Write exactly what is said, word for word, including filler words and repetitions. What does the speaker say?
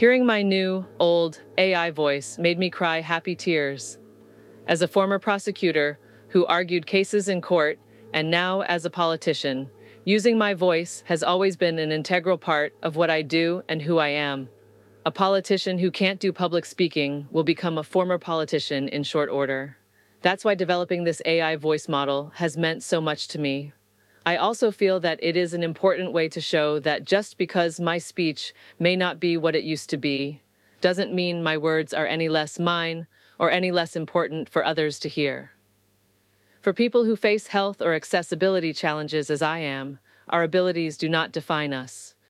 Hearing my new, old A I voice made me cry happy tears. As a former prosecutor who argued cases in court, and now as a politician, using my voice has always been an integral part of what I do and who I am. A politician who can't do public speaking will become a former politician in short order. That's why developing this A I voice model has meant so much to me. I also feel that it is an important way to show that just because my speech may not be what it used to be, doesn't mean my words are any less mine or any less important for others to hear. For people who face health or accessibility challenges as I am, our abilities do not define us.